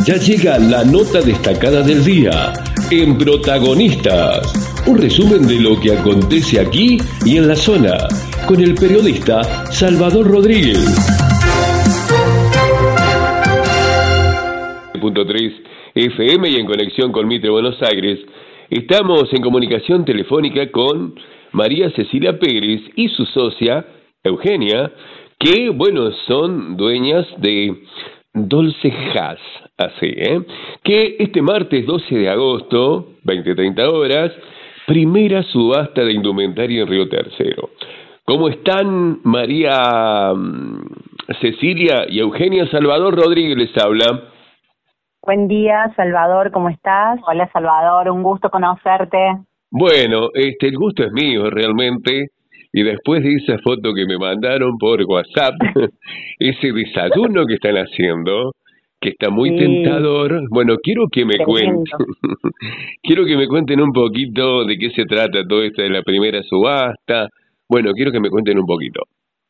Ya llega la nota destacada del día en Protagonistas. Un resumen de lo que acontece aquí y en la zona, con el periodista Salvador Rodríguez. .3 FM y en conexión con Mitre Buenos Aires. Estamos en comunicación telefónica con María Cecilia Pérez y su socia Eugenia, que, bueno, son dueñas de Dolce Haas, así, que este martes 12 de agosto, 20:30 horas, primera subasta de indumentaria en Río Tercero. ¿Cómo están, María Cecilia y Eugenia? Salvador Rodríguez les habla. Buen día, Salvador, ¿cómo estás? Hola, Salvador, un gusto conocerte. Bueno, el gusto es mío realmente, y después de esa foto que me mandaron por WhatsApp, ese desayuno que están haciendo, que está muy tentador, bueno, quiero que me cuenten, quiero que me cuenten un poquito de qué se trata todo esto de la primera subasta. Bueno, quiero que me cuenten un poquito.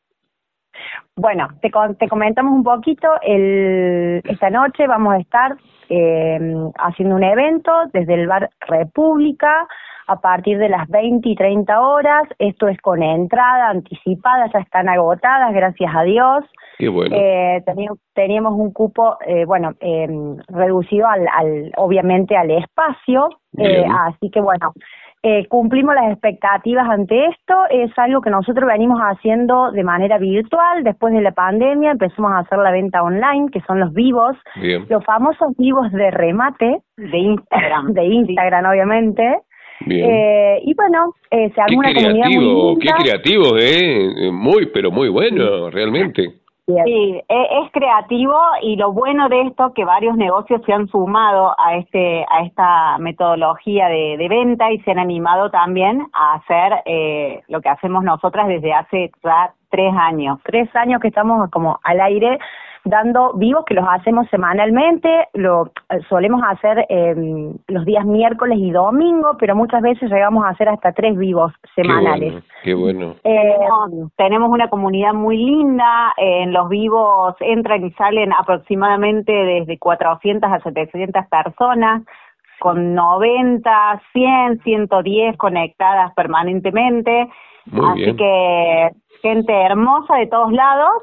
Bueno, te comentamos un poquito. Esta noche vamos a estar haciendo un evento desde el Bar República a partir de las 20 y 30 horas. Esto es con entrada anticipada, ya están agotadas, gracias a Dios. Qué bueno. Teníamos un cupo, reducido obviamente al espacio, así que bueno, cumplimos las expectativas ante esto. Es algo que nosotros venimos haciendo de manera virtual. Después de la pandemia empezamos a hacer la venta online, que son los vivos, los famosos vivos de remate de Instagram, obviamente. Bien. Y bueno, se armó una comunidad muy linda. Qué creativo, pero muy bueno, realmente. Sí, es creativo, y lo bueno de esto que varios negocios se han sumado a esta metodología de venta y se han animado también a hacer lo que hacemos nosotras desde hace 3 años. 3 años que estamos como al aire dando vivos, que los hacemos semanalmente. Lo solemos hacer los días miércoles y domingo, pero muchas veces llegamos a hacer hasta 3 vivos semanales. Qué bueno. Tenemos una comunidad muy linda. En los vivos entran y salen aproximadamente desde 400 a 700 personas, con 90, 100, 110 conectadas permanentemente. Muy bien. Que gente hermosa de todos lados,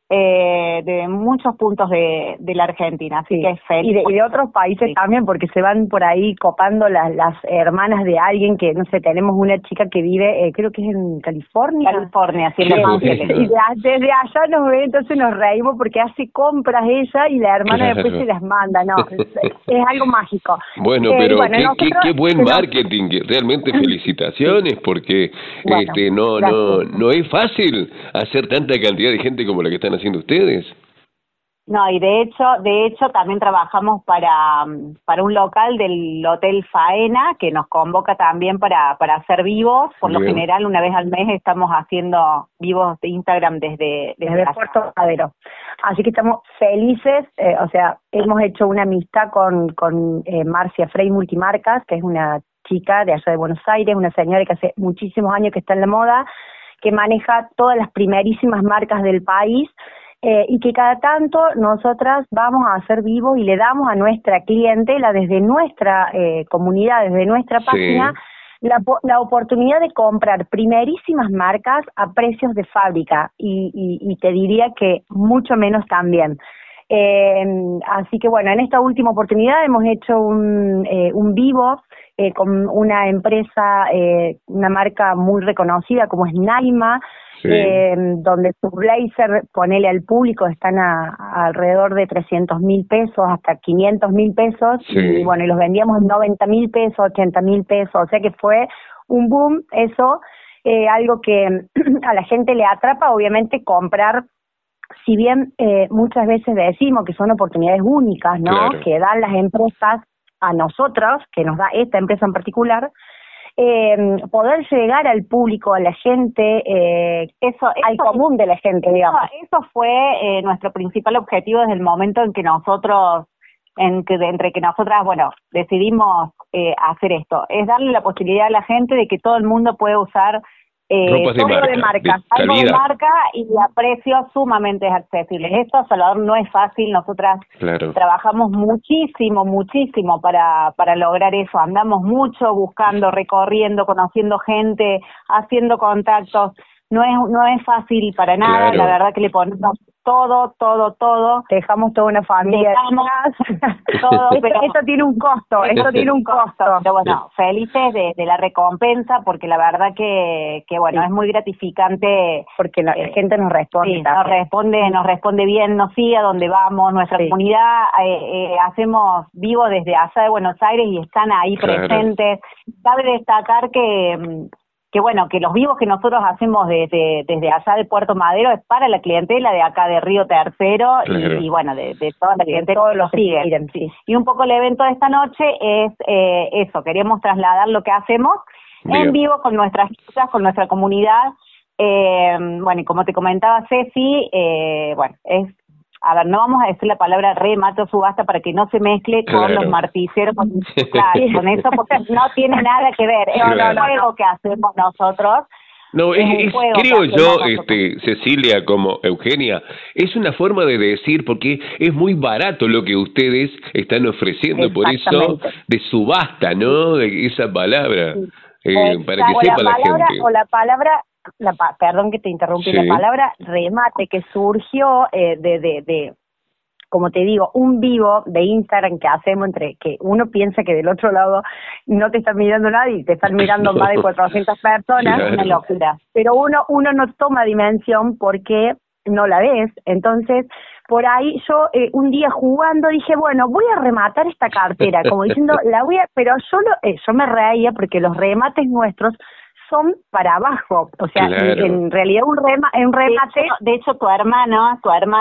de muchos puntos de la Argentina, así que es feliz. Y de otros países también, porque se van por ahí copando las hermanas de alguien que, no sé, tenemos una chica que vive, creo que es en California. Sí, en Los Ángeles. Y desde allá nos ve, entonces nos reímos porque hace compras ella y la hermana después se las manda, ¿no? Es algo mágico. Bueno, pero qué buen marketing, realmente felicitaciones, porque no es fácil hacer tanta cantidad de gente como la que están haciendo ustedes. No, y de hecho también trabajamos para un local del Hotel Faena, que nos convoca también para hacer vivos. Por lo general, una vez al mes estamos haciendo vivos de Instagram desde Puerto Madero. Así que estamos felices, hemos hecho una amistad con Marcia Frey Multimarcas, que es una chica de allá de Buenos Aires, una señora que hace muchísimos años que está en la moda, que maneja todas las primerísimas marcas del país, y que cada tanto nosotras vamos a hacer vivo y le damos a nuestra clientela desde nuestra comunidad, desde nuestra página, la oportunidad de comprar primerísimas marcas a precios de fábrica, y te diría que mucho menos también. Así que bueno, en esta última oportunidad hemos hecho un vivo con una empresa, una marca muy reconocida como es Naima, donde sus blazer, ponele al público, están alrededor de 300.000 pesos hasta 500.000 pesos, y bueno, y los vendíamos en 90.000 pesos, 80.000 pesos, o sea que fue un boom eso, algo que a la gente le atrapa, obviamente, comprar. Si bien muchas veces decimos que son oportunidades únicas, ¿no? Claro. Que dan las empresas a nosotros, que nos da esta empresa en particular, poder llegar al público, a la gente, al común de la gente, digamos. Eso fue nuestro principal objetivo desde el momento en que nosotras, bueno, decidimos hacer esto. Es darle la posibilidad a la gente de que todo el mundo puede usar Ropas de todo marca, de marca, de algo de calidad. marca y a precios sumamente accesibles. Esto, Salvador, no es fácil. Nosotras Claro. trabajamos muchísimo para lograr eso. Andamos mucho buscando, recorriendo, conociendo gente, haciendo contactos. No es fácil para nada. Claro. La verdad que le ponemos todo. Dejamos toda una familia. Dejamos todo, pero esto tiene un costo, esto tiene un costo. Pero bueno, felices de la recompensa, porque la verdad que bueno, Sí. es muy gratificante. Porque la gente nos responde. Sí, también. nos responde bien, nos sigue a donde vamos. Nuestra Sí. comunidad hacemos vivo desde allá de Buenos Aires y están ahí Claro. presentes. Cabe destacar que bueno, que los vivos que nosotros hacemos desde allá de Puerto Madero es para la clientela de acá de Río Tercero. Claro. Y bueno, de toda la clientela todos que los nos que sigue. siguen, sí. Y un poco el evento de esta noche es eso, queremos trasladar lo que hacemos Bien. en vivo con nuestras chicas, con nuestra comunidad. Bueno, y como te comentaba Ceci, bueno, a ver, no vamos a decir la palabra remate o subasta para que no se mezcle con Claro. los martilleros, claro, con eso, porque no tiene nada que ver. Es Claro. un juego que hacemos nosotros. No, Es un juego creo que yo, hacemos nosotros. Cecilia, como Eugenia, es una forma de decir, porque es muy barato lo que ustedes están ofreciendo, por eso Exactamente. de subasta, ¿no? De esa palabra, para que Exacto. sepa la gente. O la palabra, perdón que te interrumpí, Sí. la palabra remate que surgió como te digo, un vivo de Instagram que hacemos entre que uno piensa que del otro lado no te está mirando nadie y te están mirando No. más de 400 personas, Claro. una locura. Pero uno no toma dimensión porque no la ves. Entonces, por ahí yo un día jugando dije, bueno, voy a rematar esta cartera, como diciendo, pero yo me reía porque los remates nuestros son para abajo, o sea, Claro. en realidad un remate. De hecho, tu hermana,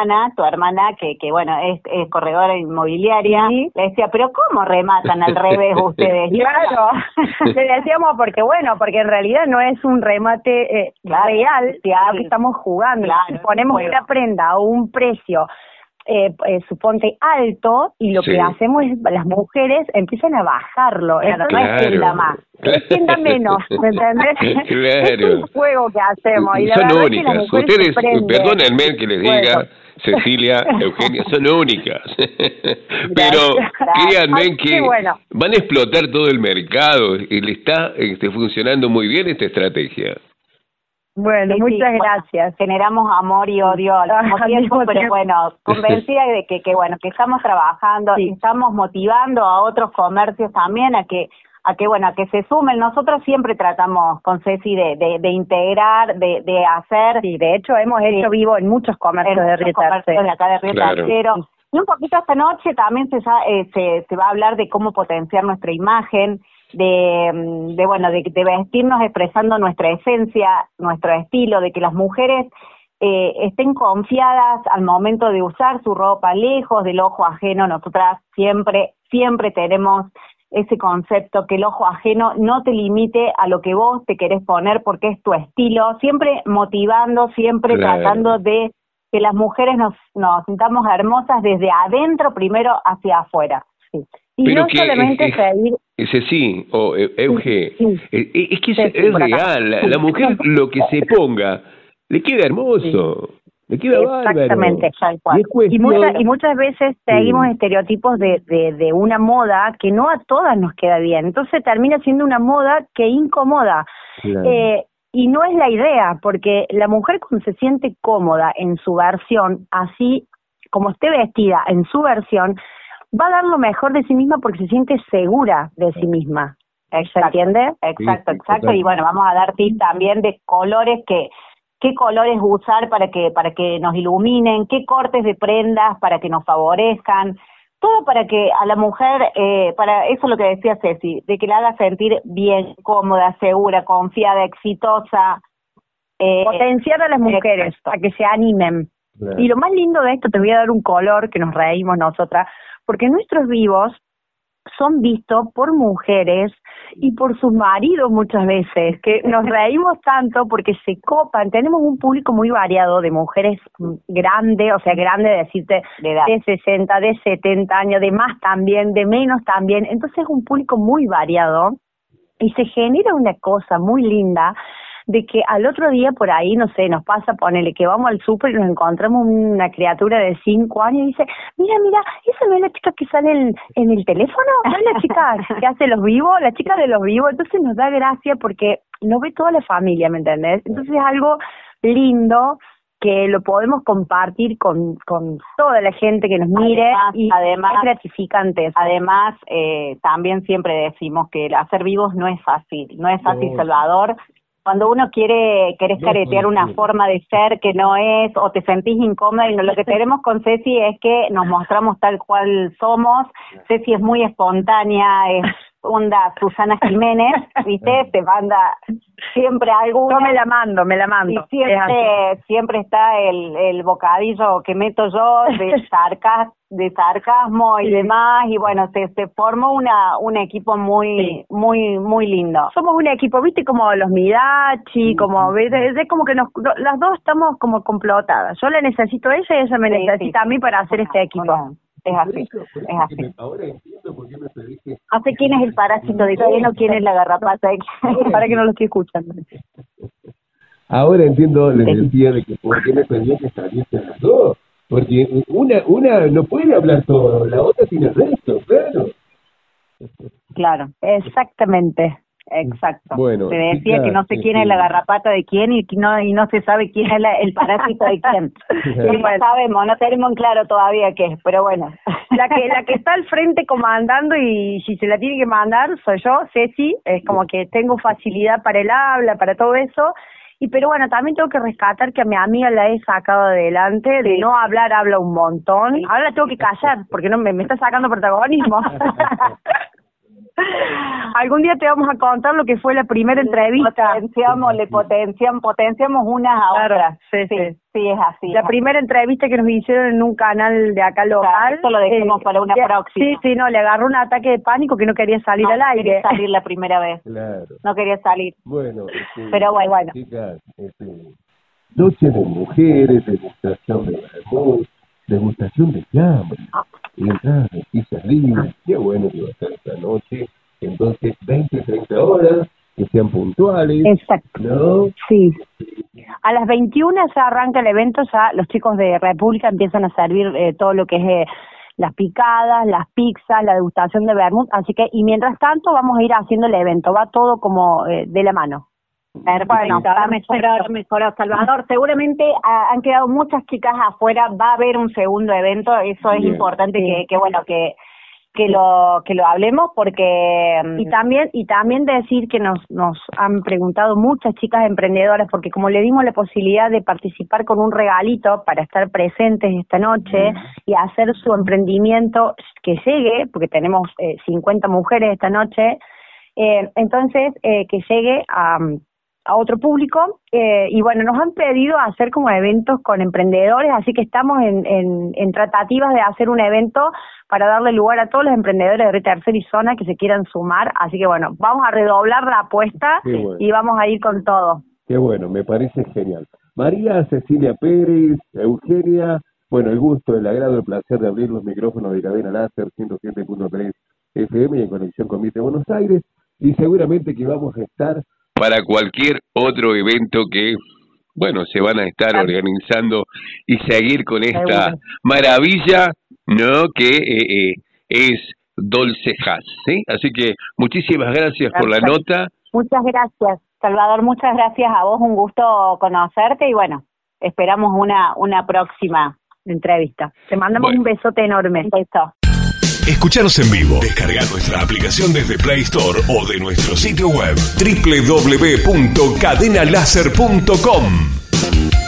que bueno, es corredora inmobiliaria, Sí. le decía, pero ¿cómo rematan al revés ustedes? Claro, le decíamos porque en realidad no es un remate real, Claro. que estamos jugando. Claro, Ponemos juego. una prenda a un precio, suponte alto, y lo Sí. que hacemos es, las mujeres empiezan a bajarlo. Claro, Entonces, no es tienda más. es tienda menos, ¿me entendés? Claro. Es un juego que hacemos. Y la Son verdad que únicas. las mujeres Ustedes, se prenden. perdónenme que les diga, Bueno. Cecilia, Eugenia, son únicas. Pero Gracias. créanme Ay, que qué bueno. van a explotar todo el mercado y le está funcionando muy bien esta estrategia. Bueno, Sí, muchas bueno, gracias. generamos amor y odio al mismo Al tiempo, mismo pero tiempo. bueno, convencida de que bueno, que estamos trabajando, Sí. y estamos motivando a otros comercios también a que se sumen. Nosotros siempre tratamos con Ceci de integrar, de hacer. Sí, de hecho hemos hecho vivo en muchos comercios de Río comercios de acá de Río Claro. Tercero. Y un poquito esta noche también se va a hablar de cómo potenciar nuestra imagen, de vestirnos expresando nuestra esencia, nuestro estilo, de que las mujeres estén confiadas al momento de usar su ropa, lejos del ojo ajeno. Nosotras siempre tenemos ese concepto, que el ojo ajeno no te limite a lo que vos te querés poner porque es tu estilo, siempre motivando, siempre Claro. tratando de que las mujeres nos sintamos hermosas desde adentro primero hacia afuera. Sí. Y Pero no que solamente seguir. Ceci o Euge, Sí. es que Sí, es por acá. real. La mujer lo que se ponga le queda hermoso, le queda Exactamente, bárbaro. tal cual. Y es cuestión- Y muchas veces seguimos estereotipos de una moda que no a todas nos queda bien. Entonces termina siendo una moda que incomoda. Claro. Y no es la idea, porque la mujer cuando se siente cómoda en su versión, así como esté vestida en su versión, va a dar lo mejor de sí misma porque se siente segura de sí misma. ¿Se entiende? Exacto. total. Y bueno, vamos a dar tips también de colores, qué colores usar para que nos iluminen, qué cortes de prendas para que nos favorezcan, todo para que a la mujer, para eso es lo que decía Ceci, de que la haga sentir bien, cómoda, segura, confiada, exitosa. Potenciar a las mujeres a que se animen. Claro. Y lo más lindo de esto, te voy a dar un color que nos reímos nosotras, porque nuestros vivos son vistos por mujeres y por sus maridos muchas veces, que nos reímos tanto porque se copan. Tenemos un público muy variado de mujeres grandes, o sea, grande de decirte De edad. de 60, de 70 años, de más también, de menos también. Entonces es un público muy variado y se genera una cosa muy linda de que al otro día por ahí, no sé, nos pasa, ponele que vamos al súper y nos encontramos una criatura de 5 años y dice, mira, ¿esa no es la chica que sale en el teléfono? ¿No es la chica que hace los vivos? La chica de los vivos. Entonces nos da gracia porque nos ve toda la familia, ¿me entendés? Entonces es algo lindo que lo podemos compartir con toda la gente que nos mire, además, es gratificante. Además, también siempre decimos que el hacer vivos no es fácil, Salvador. Cuando uno querés caretear una forma de ser que no es, o te sentís incómoda, y lo que tenemos con Ceci es que nos mostramos tal cual somos. Ceci es muy espontánea, es onda Susana Jiménez, ¿viste? Te manda siempre algo. Yo me la mando. Y siempre está el bocadillo que meto yo de sarcasmo y demás, y bueno, se formó un equipo muy lindo. Somos un equipo, ¿viste? Como los Midachi, como ves, es como que las dos estamos como complotadas. Yo la necesito a ella y ella me necesita a mí para hacer este equipo. Bueno. Es así. Ahora entiendo por qué me pediste. No sé quién es el parásito de quién o quién es la garrapata. Para que no lo estoy escuchando. Ahora entiendo, les decía, de que por qué me pedían que saliesen las dos. Porque una no puede hablar todo, la otra tiene el resto, claro. Claro, exactamente. Exacto. Bueno, se decía que no sé quién es la garrapata de quién y no se sabe quién es el parásito de quién. No sabemos, no tenemos en claro todavía qué es, pero bueno. La que está al frente comandando, y si se la tiene que mandar soy yo, Ceci, es como que tengo facilidad para el habla, para todo eso. Pero bueno, también tengo que rescatar que a mi amiga la he sacado adelante, de no hablar, habla un montón. Ahora la tengo que callar, porque no me está sacando protagonismo. Algún día te vamos a contar lo que fue la primera entrevista. Potenciamos unas a otras. Sí, es así. La primera entrevista que nos hicieron en un canal de acá local. Esto lo dejemos para una próxima. Sí, le agarró un ataque de pánico que no quería salir al aire. No quería salir la primera vez. Claro. No quería salir. Bueno, pero bueno. Chicas, noche de mujeres, degustación de vermut, degustación de fiambre, entradas de pizzas libres. Qué bueno que va a estar esta noche. Entonces, 20-30 horas, que sean puntuales. Exacto. ¿No? Sí. A las 21 se arranca el evento, ya los chicos de República empiezan a servir todo lo que es las picadas, las pizzas, la degustación de vermut, así que, y mientras tanto vamos a ir haciendo el evento, va todo como de la mano. Bueno, ahora mejoró Salvador. Seguramente han quedado muchas chicas afuera, va a haber un segundo evento, eso es importante que lo hablemos, porque y también decir que nos han preguntado muchas chicas emprendedoras, porque como le dimos la posibilidad de participar con un regalito para estar presentes esta noche y hacer su emprendimiento que llegue, porque tenemos 50 mujeres esta noche, entonces que llegue a otro público, y bueno, nos han pedido hacer como eventos con emprendedores, así que estamos en tratativas de hacer un evento para darle lugar a todos los emprendedores de Tercera y Zona que se quieran sumar, así que bueno, vamos a redoblar la apuesta y vamos a ir con todo. Qué bueno, me parece genial. María Cecilia Pérez, Eugenia, bueno, el gusto, el agrado, el placer de abrir los micrófonos de Cadena Láser 107.3 FM y en conexión con Mitre Buenos Aires, y seguramente que vamos a estar para cualquier otro evento que, bueno, se van a estar organizando y seguir con esta maravilla, ¿no?, que es Dolce Jazz, ¿sí? Así que muchísimas gracias por la nota. Muchas gracias, Salvador, muchas gracias a vos, un gusto conocerte y bueno, esperamos una próxima entrevista. Te mandamos un besote enorme. Beso. Escuchanos en vivo. Descarga nuestra aplicación desde Play Store o de nuestro sitio web www.cadenalaser.com.